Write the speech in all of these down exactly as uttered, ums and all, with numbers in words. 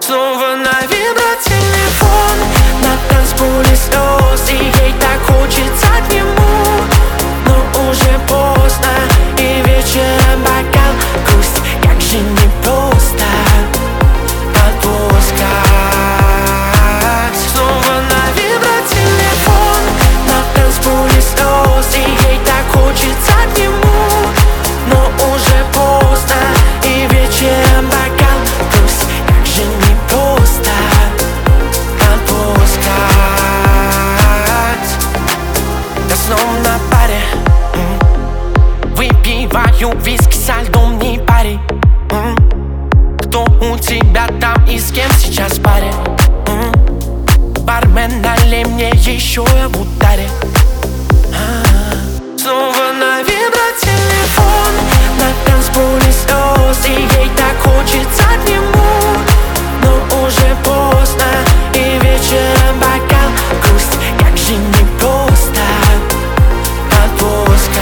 Снова на вибротелефон, на танцполе слез, и ей так хочется к нему. Но уже поздно, и вечером бокал грусть. Как же непросто отпускать. Снова на вибротелефон, на танцполе слез, и ей так хочется к нему. Но уже поздно, и вечером бокал грусть. Как же непросто отпускать. Да снова на паре, выпиваю виски со льдом, не парень. Кто у тебя там и с кем сейчас в паре? Бармен, налей мне еще, я в ударе. Снова на вибротелефон, на танцполе слез, и ей так хочется к нему. Но уже поздно, и вечером бокал грусть. Как же непросто отпускать.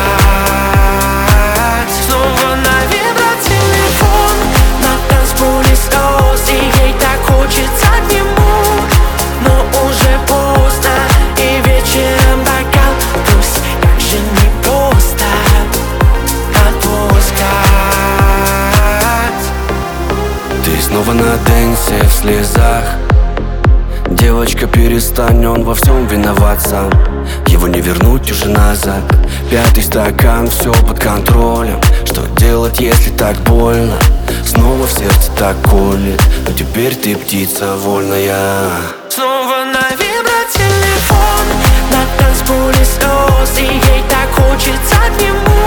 Снова на вибротелефон, на танцполе слез, и ей так хочется к нему. Но уже поздно, и вечером бокал грусть. Как же непросто отпускать. Ты снова на дэнсе в слезах. Девочка, перестань, он во всем виноват сам. Его не вернуть уже назад. Пятый стакан, все под контролем. Что делать, если так больно? Снова в сердце так колет. Но теперь ты птица вольная. Снова на вибротелефон, на танцполе слез, и ей так хочется к нему.